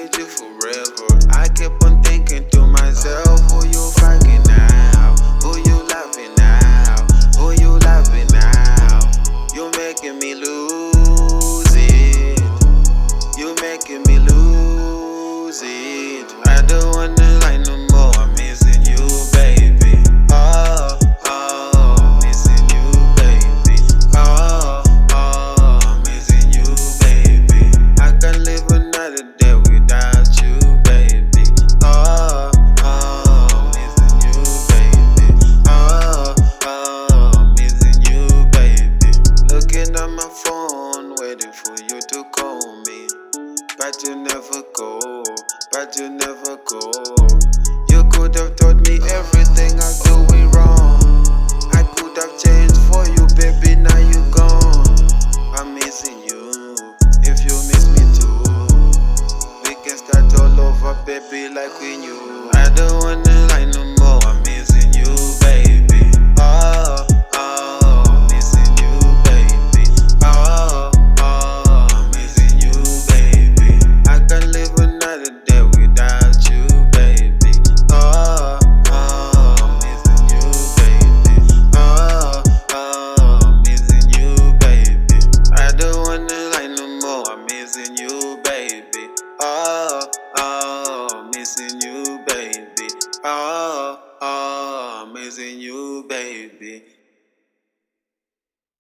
need you forever. I kept on thinking to myself, who you fucking now? Who you loving now? Who you loving now? You making me lose it. You making me lose it. I don't wanna lie no more. I'm missing you, baby. Oh, oh, missing you, baby. Oh, oh, I'm missing you, baby. I can't live another day without you, baby. Oh, oh, missing you, baby. Oh, oh, missing you, baby. Looking at my phone, waiting for you to call me. But you never go, but you never go. You could have taught me everything I'm doing wrong. I could have changed for you, baby, now you gone. I'm missing you, if you miss me too. We can start all over, baby, like we knew. I don't wanna lie no more, I'm missing you, baby. Oh, oh, missing you, baby. Oh, oh, I'm missing you, baby. I can't live another day without you, baby. Oh, oh, missing you, baby. Oh, oh, missing you, baby. I don't wanna lie no more, I'm missing you, baby. Oh, oh, missing you, baby. Oh, oh, missing you, baby.